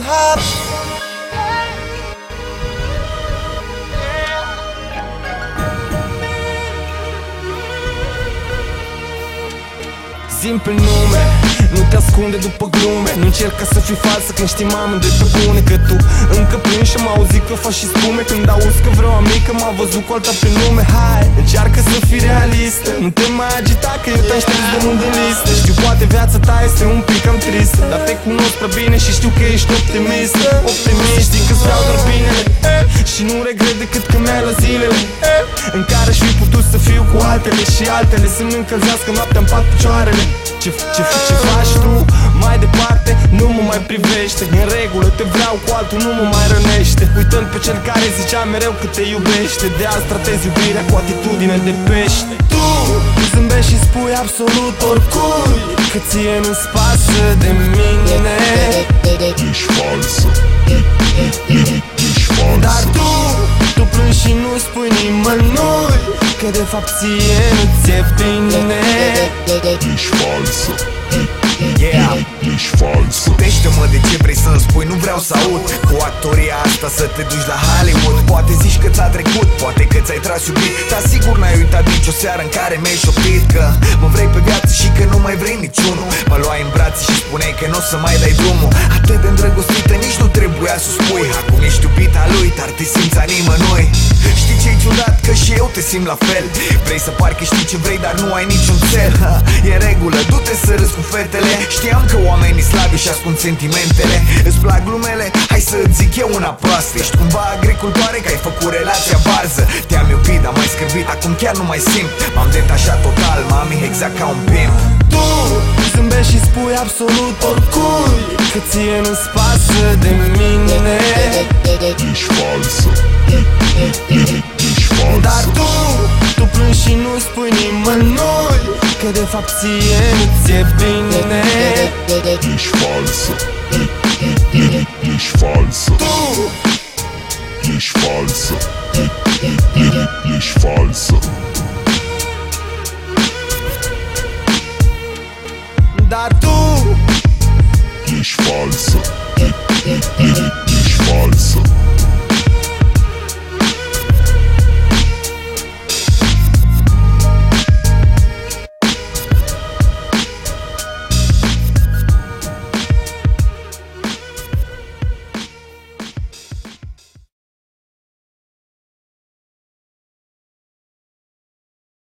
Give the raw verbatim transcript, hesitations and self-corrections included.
hip-hop. Zi-mi pe nume, nu te ascunde după glume. Nu încerca să fii falsă când știm amândoi pe bune că tu încă plângi și mă auzi că faci și spume când auzi că vreo amică m-a văzut cu alta pe nume. Hai, încearcă să fii realistă, nu te mai agita că eu te-am șters de mult în listă. Știu, poate viața ta este un pic cam tristă, dar te cunosc prea bine și știu că ești optimist. Optimist, știi că-ți vreau doar binele, eh? Și nu regret decât că mi-ai la zilele, eh? În care aș fi putut să fiu cu altele și altele să-mi încălzească noaptea în pat picioarele. Ce, ce, ce faci tu mai departe nu mă mai privește. În regulă te vreau cu altul, nu mă mai rănește. Uitând pe cel care zicea mereu că te iubește. De azi tratezi iubirea cu atitudine de pește. Tu zâmbești și spui absolut oricui că ție nu-ți pasă de mine. Ești falsă, ești falsă. Dar tu, tu plângi și nu spui nimănui că de fapt ție nu-ți-e bine. Ești falsă, Yeah. ești falsă. Putește-mă de ce vrei să-mi spui, nu vreau să aud cu actoria asta să te duci la Hollywood. Poate zici că ți-a trecut, poate că ți-ai tras iubit, dar sigur n-ai uitat nici o seară în care mi-ai șoptit că mă vrei pe viață și că nu mai vrei niciunul. Mă luai în brațe și spuneai că nu o să mai dai drumul. Atât de îndrăgostită, nici nu trebuia să spui. Acum ești iubita lui, dar te simți a nimănui. Știi ce-i ciudat? Că și eu te simt la fel. Vrei să pari că știi ce vrei, dar nu ai niciun cel. E în regulă, du-te să râzi cu fetele. Știam că oamenii slabi și ascund sentimentele. Îți plac glumele? Hai să-ți zic eu una proastă. Ești cumva agricultoare că ai făcut relația varză. Te-am iubit, dar mai scârbit, acum chiar nu mai simt. M-am detașat total, mami, exact ca un pimp. Tu zâmbești și spui absolut oricui că ție nu-ți pasă de mine. Ești falsă, ești falsă. Dar tu, tu plângi și nu spui nimănui că de fapt ție nu-ți-e bine. Ești falsă, ești falsă. Tu, ești falsă, ești falsă. dar tu ești falsă, ești falsă.